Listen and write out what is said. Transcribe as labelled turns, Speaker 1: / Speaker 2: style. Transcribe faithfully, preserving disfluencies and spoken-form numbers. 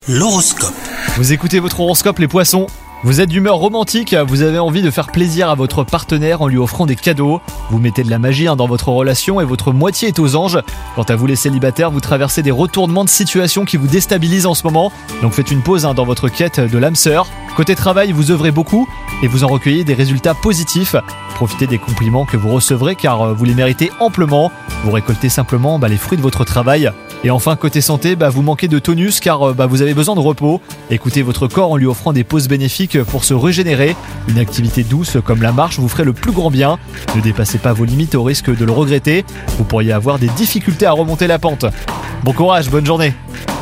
Speaker 1: L'horoscope.
Speaker 2: Vous écoutez votre horoscope les poissons. Vous êtes d'humeur romantique, vous avez envie de faire plaisir à votre partenaire en lui offrant des cadeaux. Vous mettez de la magie hein, dans votre relation et votre moitié est aux anges. Quant à vous les célibataires, vous traversez des retournements de situation qui vous déstabilisent en ce moment. Donc faites une pause hein, dans votre quête de l'âme sœur. Côté travail, vous œuvrez beaucoup et vous en recueillez des résultats positifs. Profitez des compliments que vous recevrez car vous les méritez amplement. Vous récoltez simplement bah, les fruits de votre travail. Et enfin, côté santé, bah, vous manquez de tonus car bah, vous avez besoin de repos. Écoutez votre corps en lui offrant des pauses bénéfiques pour se régénérer. Une activité douce comme la marche vous ferait le plus grand bien. Ne dépassez pas vos limites au risque de le regretter. Vous pourriez avoir des difficultés à remonter la pente. Bon courage, bonne journée.